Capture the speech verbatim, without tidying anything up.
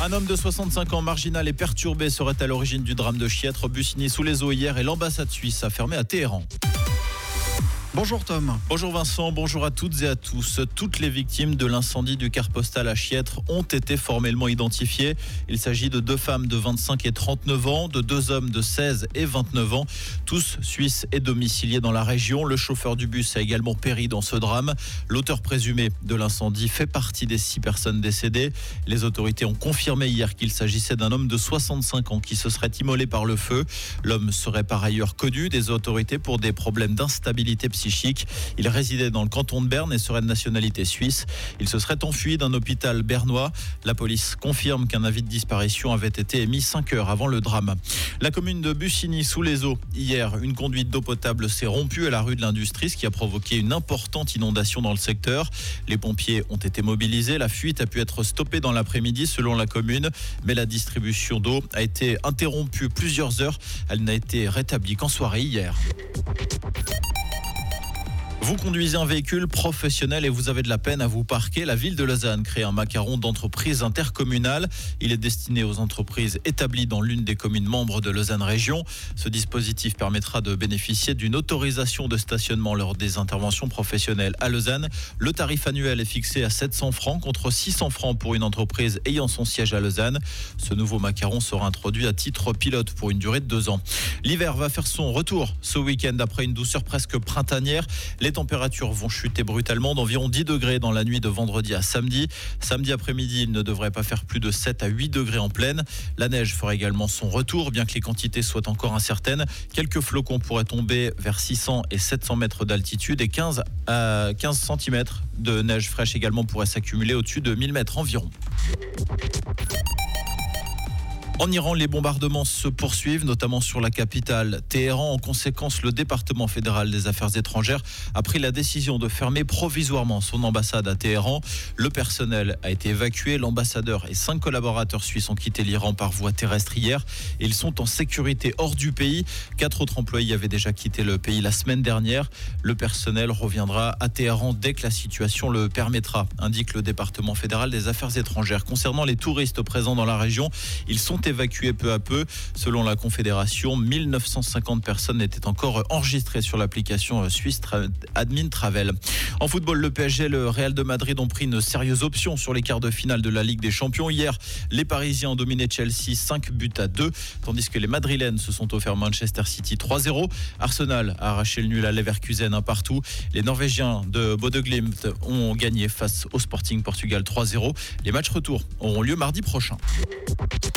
Un homme de soixante-cinq ans, marginal et perturbé, serait à l'origine du drame de Chiètre. Bussigny sous les eaux hier et l'ambassade suisse a fermé à Téhéran. Bonjour Tom. Bonjour Vincent, bonjour à toutes et à tous. Toutes les victimes de l'incendie du car postal à Chiètre ont été formellement identifiées. Il s'agit de deux femmes de vingt-cinq et trente-neuf ans, de deux hommes de seize et vingt-neuf ans, tous suisses et domiciliés dans la région. Le chauffeur du bus a également péri dans ce drame. L'auteur présumé de l'incendie fait partie des six personnes décédées. Les autorités ont confirmé hier qu'il s'agissait d'un homme de soixante-cinq ans qui se serait immolé par le feu. L'homme serait par ailleurs connu des autorités pour des problèmes d'instabilité psychique. Il résidait dans le canton de Berne et serait de nationalité suisse. Il se serait enfui d'un hôpital bernois. La police confirme qu'un avis de disparition avait été émis cinq heures avant le drame. La commune de Bussigny sous les eaux. Hier, une conduite d'eau potable s'est rompue à la rue de l'Industrie, ce qui a provoqué une importante inondation dans le secteur. Les pompiers ont été mobilisés. La fuite a pu être stoppée dans l'après-midi selon la commune, mais la distribution d'eau a été interrompue plusieurs heures. Elle n'a été rétablie qu'en soirée hier. Vous conduisez un véhicule professionnel et vous avez de la peine à vous parquer. La ville de Lausanne crée un macaron d'entreprise intercommunale. Il est destiné aux entreprises établies dans l'une des communes membres de Lausanne Région. Ce dispositif permettra de bénéficier d'une autorisation de stationnement lors des interventions professionnelles à Lausanne. Le tarif annuel est fixé à sept cents francs contre six cents francs pour une entreprise ayant son siège à Lausanne. Ce nouveau macaron sera introduit à titre pilote pour une durée de deux ans. L'hiver va faire son retour ce week-end après une douceur presque printanière. Les températures vont chuter brutalement d'environ dix degrés dans la nuit de vendredi à samedi. Samedi après-midi, il ne devrait pas faire plus de sept à huit degrés en pleine. La neige fera également son retour, bien que les quantités soient encore incertaines. Quelques flocons pourraient tomber vers six cents et sept cents mètres d'altitude et quinze à quinze centimètres de neige fraîche également pourraient s'accumuler au-dessus de mille mètres environ. En Iran, les bombardements se poursuivent, notamment sur la capitale Téhéran. En conséquence, le département fédéral des affaires étrangères a pris la décision de fermer provisoirement son ambassade à Téhéran. Le personnel a été évacué. L'ambassadeur et cinq collaborateurs suisses ont quitté l'Iran par voie terrestre hier. Ils sont en sécurité hors du pays. Quatre autres employés avaient déjà quitté le pays la semaine dernière. Le personnel reviendra à Téhéran dès que la situation le permettra, indique le département fédéral des affaires étrangères. Concernant les touristes présents dans la région, ils sont évacués peu à peu. Selon la Confédération, mille neuf cent cinquante personnes étaient encore enregistrées sur l'application suisse Admin Travel. En football, le P S G et le Real de Madrid ont pris une sérieuse option sur les quarts de finale de la Ligue des Champions. Hier, les Parisiens ont dominé Chelsea cinq buts à deux, tandis que les Madrilènes se sont offerts Manchester City trois zéro. Arsenal a arraché le nul à Leverkusen un partout. Les Norvégiens de Bodø/Glimt ont gagné face au Sporting Portugal trois zéro. Les matchs retour auront lieu mardi prochain.